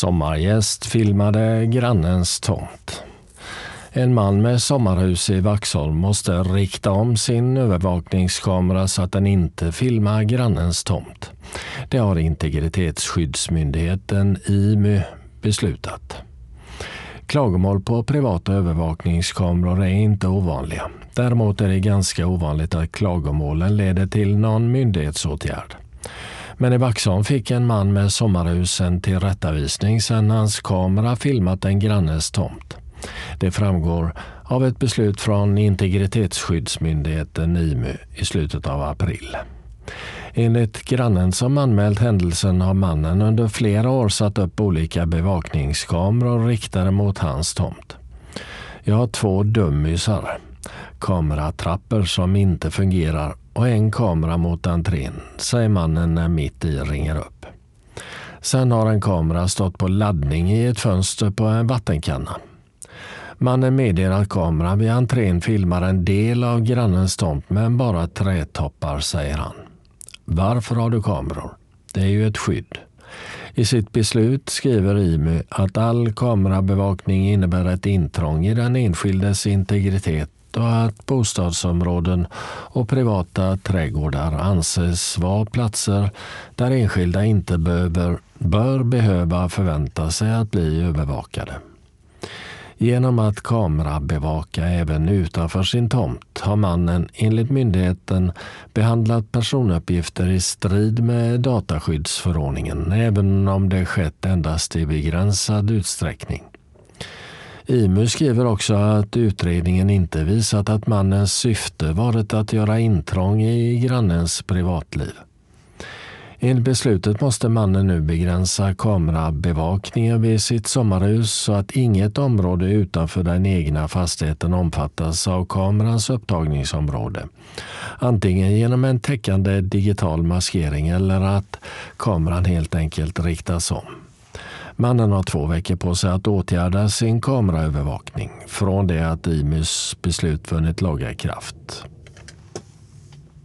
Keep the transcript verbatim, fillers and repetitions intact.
Sommargäst filmade grannens tomt. En man med sommarhus i Vaxholm måste rikta om sin övervakningskamera så att den inte filmar grannens tomt. Det har Integritetsskyddsmyndigheten I M U beslutat. Klagomål på privata övervakningskameror är inte ovanliga. Däremot är det ganska ovanligt att klagomålen leder till någon myndighetsåtgärd. Men i Vaxholm fick en man med sommarhus en tillrättavisning sedan hans kamera filmat en grannes tomt. Det framgår av ett beslut från Integritetsskyddsmyndigheten I M U i slutet av april. Enligt grannen som anmält händelsen har mannen under flera år satt upp olika bevakningskameror riktade mot hans tomt. Jag har två dummisar, kameratrappor som inte fungerar och en kamera mot entrén, säger mannen när mitt i ringer upp. Sen har en kamera stått på laddning i ett fönster på en vattenkanna. Mannen meddelar att kameran vid entrén filmar en del av grannens tomt men bara trätoppar, säger han. Varför har du kameror? Det är ju ett skydd. I sitt beslut skriver I M U att all kamerabevakning innebär ett intrång i den enskildes integritet och att bostadsområden och privata trädgårdar anses vara platser där enskilda inte behöver, bör behöva förvänta sig att bli övervakade. Genom att kamerabevaka även utanför sin tomt har mannen enligt myndigheten behandlat personuppgifter i strid med dataskyddsförordningen, även om det skett endast i begränsad utsträckning. I M U skriver också att utredningen inte visat att mannens syfte varit att göra intrång i grannens privatliv. Enligt beslutet måste mannen nu begränsa kamerabevakningen vid sitt sommarhus så att inget område utanför den egna fastigheten omfattas av kamerans upptagningsområde. Antingen genom en täckande digital maskering eller att kameran helt enkelt riktas om. Mannen har två veckor på sig att åtgärda sin kameraövervakning från det att I M U:s beslut vunnit laga kraft.